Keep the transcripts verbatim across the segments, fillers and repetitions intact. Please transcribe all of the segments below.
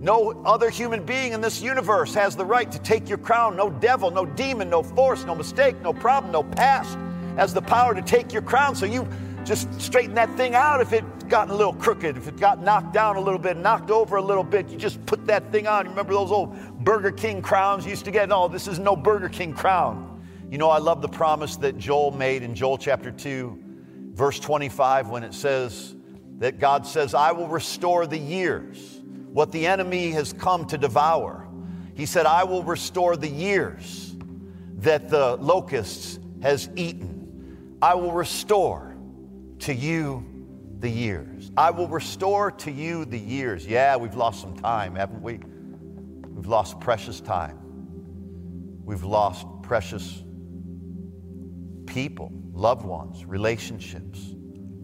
No other human being in this universe has the right to take your crown. No devil, no demon, no force, no mistake, no problem, no past has the power to take your crown. So you just straighten that thing out. If it gotten a little crooked, if it got knocked down a little bit, knocked over a little bit, you just put that thing on. You remember those old Burger King crowns you used to get? No, this is no Burger King crown. You know, I love the promise that Joel made in Joel chapter two, verse twenty-five, when it says that God says, I will restore the years, what the enemy has come to devour. He said, I will restore the years that the locusts has eaten. I will restore to you the years. I will restore to you the years. Yeah, we've lost some time, haven't we? We've lost precious time. We've lost precious people, loved ones, relationships,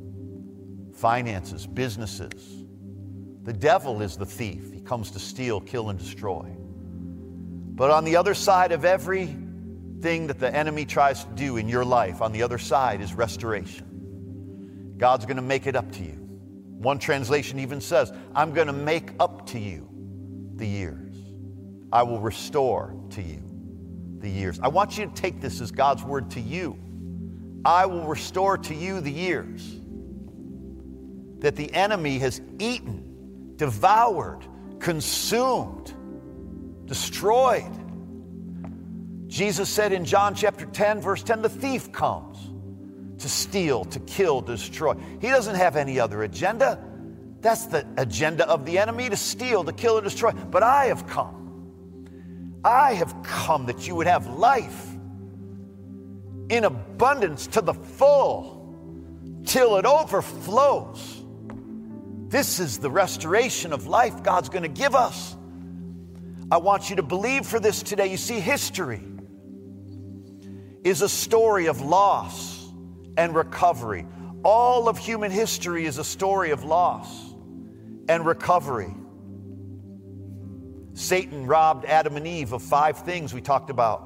finances, businesses. The devil is the thief. He comes to steal, kill, and destroy. But on the other side of everything that the enemy tries to do in your life, on the other side is restoration. God's going to make it up to you. One translation even says, I'm going to make up to you the years. I will restore to you the years. I want you to take this as God's word to you. I will restore to you the years that the enemy has eaten, devoured, consumed, destroyed. Jesus said in John chapter ten, verse ten, the thief comes to steal, to kill, to destroy. He doesn't have any other agenda. That's the agenda of the enemy, to steal, to kill, and destroy. But I have come. I have come that you would have life in abundance to the full, till it overflows. This is the restoration of life God's going to give us. I want you to believe for this today. You see, history is a story of loss and recovery. All of human history is a story of loss and recovery. Satan robbed Adam and Eve of five things we talked about.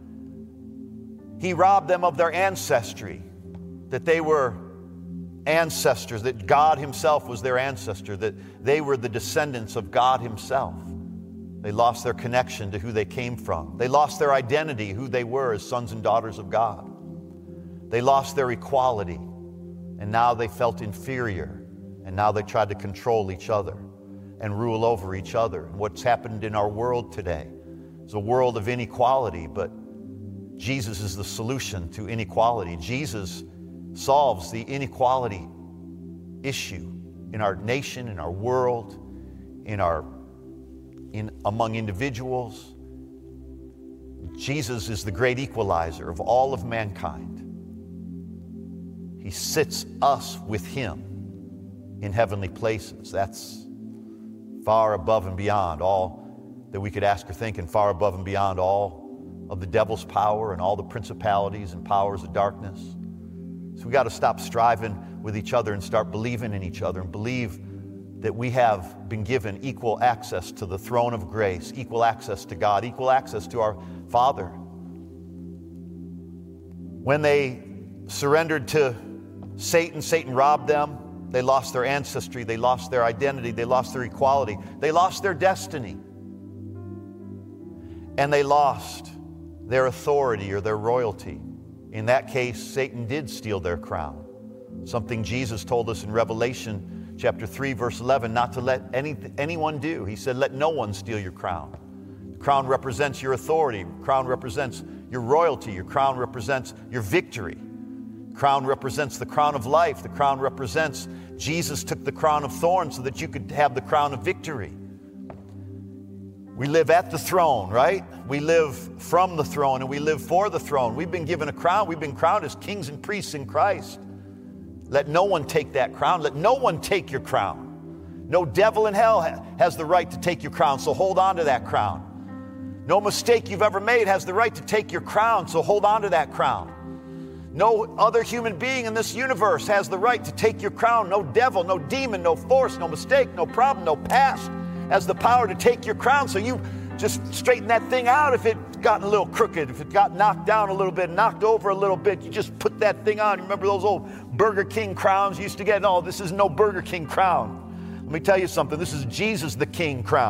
He robbed them of their ancestry, that they were ancestors, that God himself was their ancestor, that they were the descendants of God himself. They lost their connection to who they came from. They lost their identity, who they were as sons and daughters of God. They lost their equality, and now they felt inferior, and now they tried to control each other and rule over each other. And what's happened in our world today is a world of inequality, but Jesus is the solution to inequality. Jesus solves the inequality issue in our nation, in our world, in our in among individuals. Jesus is the great equalizer of all of mankind. He sits us with him in heavenly places. That's far above and beyond all that we could ask or think, and far above and beyond all of the devil's power and all the principalities and powers of darkness. So we got to stop striving with each other and start believing in each other, and believe that we have been given equal access to the throne of grace, equal access to God, equal access to our Father. When they surrendered to Satan, Satan robbed them. They lost their ancestry. They lost their identity. They lost their equality. They lost their destiny. And they lost their authority or their royalty. In that case, Satan did steal their crown. Something Jesus told us in Revelation chapter three, verse eleven, not to let any, anyone do. He said, let no one steal your crown. The crown represents your authority. The crown represents your royalty. Your crown represents your victory. The crown represents the crown of life. The crown represents Jesus took the crown of thorns so that you could have the crown of victory. We live at the throne, right? We live from the throne, and we live for the throne. We've been given a crown. We've been crowned as kings and priests in Christ. Let no one take that crown. Let no one take your crown. No devil in hell ha- has the right to take your crown, so hold on to that crown. No mistake you've ever made has the right to take your crown, so hold on to that crown. No other human being in this universe has the right to take your crown. No devil, no demon, no force, no mistake, no problem, no past has the power to take your crown. So you just straighten that thing out. If it gotten a little crooked, if it got knocked down a little bit, knocked over a little bit, you just put that thing on. You remember those old Burger King crowns you used to get? No, this is no Burger King crown. Let me tell you something. This is Jesus the King crown.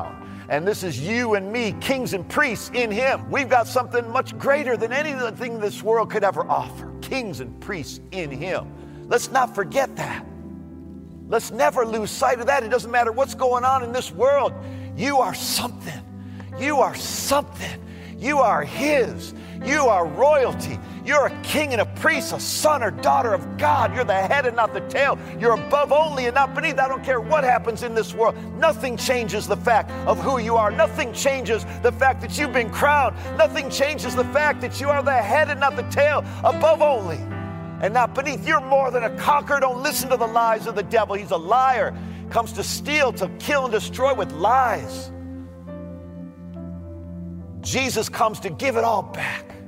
And this is you and me, kings and priests in him. We've got something much greater than anything this world could ever offer. Kings and priests in him. Let's not forget that. Let's never lose sight of that. It doesn't matter what's going on in this world. You are something. You are something. You are his. You are royalty. You're a king and a priest, a son or daughter of God. You're the head and not the tail. You're above only and not beneath. I don't care what happens in this world. Nothing changes the fact of who you are. Nothing changes the fact that you've been crowned. Nothing changes the fact that you are the head and not the tail, above only and not beneath. You're more than a conqueror. Don't listen to the lies of the devil. He's a liar. Comes to steal, to kill, and destroy with lies. Jesus comes to give it all back.